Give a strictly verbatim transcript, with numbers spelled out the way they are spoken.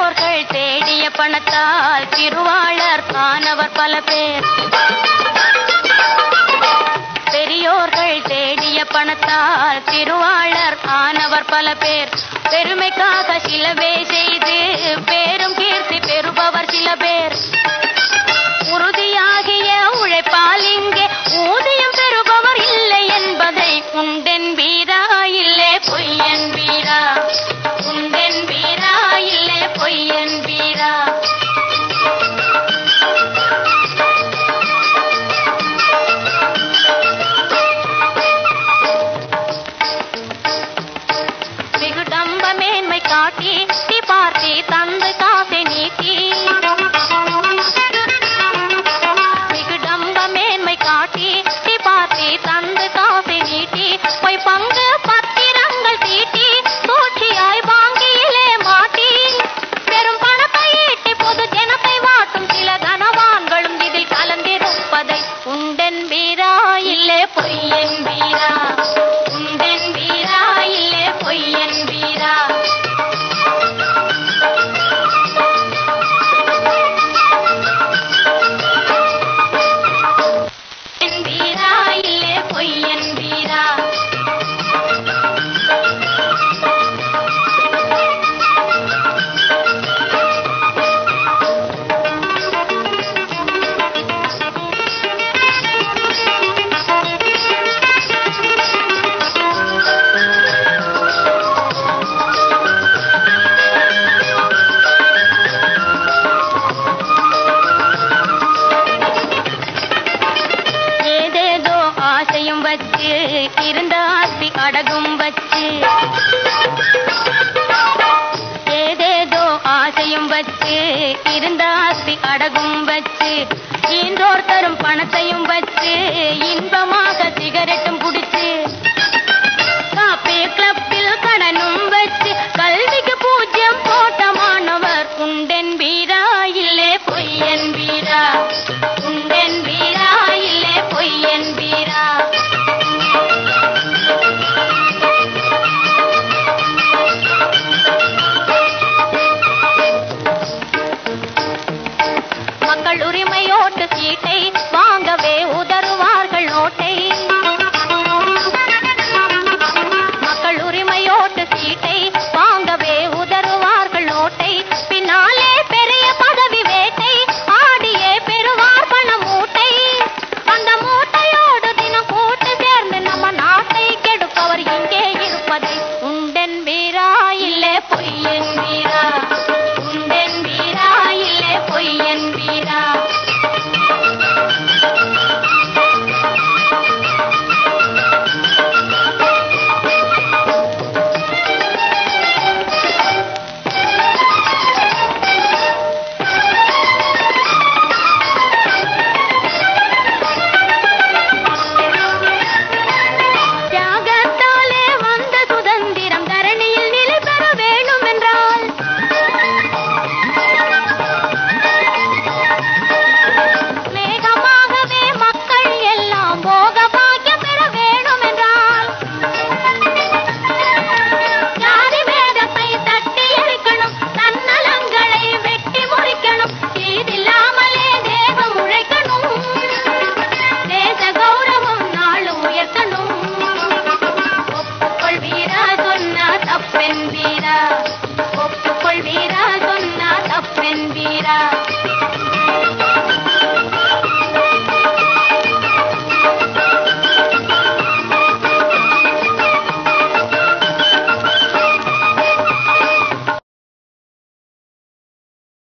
பெரியோர்கள் தேடிய பணத்தால் திருவாளர் ஆனவர் பல பேர். பெரியோர்கள் தேடிய பணத்தால் திருவாளர் ஆனவர் பல பேர். பெருமைக்காக சிலவே செய்து பேரும் கீர்த்தி பெறுபவர் சில பேர். உறுதியாகிய உழைப்பால் இங்கே ஊதியம் பெறுபவர் இல்லை என்பதை உண்டென் வீரா இல்லே பொய்யன் வீரா, உண்டென் வீரா இல்லே பொய்யன் வீரா. மிகுடம்ப மேன்மை காட்டி பார்த்தி தந்து காசை நீட்டி, மிகுடம்ப மேன்மை காட்டி பார்த்தி தந்து காசை நீட்டி, பொய் பங்கு பத்திரங்கள் தீட்டி சூழ்ச்சியாய் வாங்கியிலே மாட்டி, பெரும் பணத்தை ஈட்டி பொது ஜனத்தை வாட்டும் சில கனவான்களும் இதில் கலந்திருப்பதை உண்டென் வீரா இல்லே பொய்யன் வீரா, உண்டென் வீரா இல்லே பொய்யன் வீரா. வச்சு இருந்த ஆஸ்தி அடகும் வச்சு, ஏதேதோ ஆசையும் வச்சு இருந்த ஆஸ்தி அடகும் வச்சு, ஈன்றோர் தரும் பணத்தையும் வச்சு இன்பமாக சிகரெட்டும் குடிச்சு, காப்பி கிளப்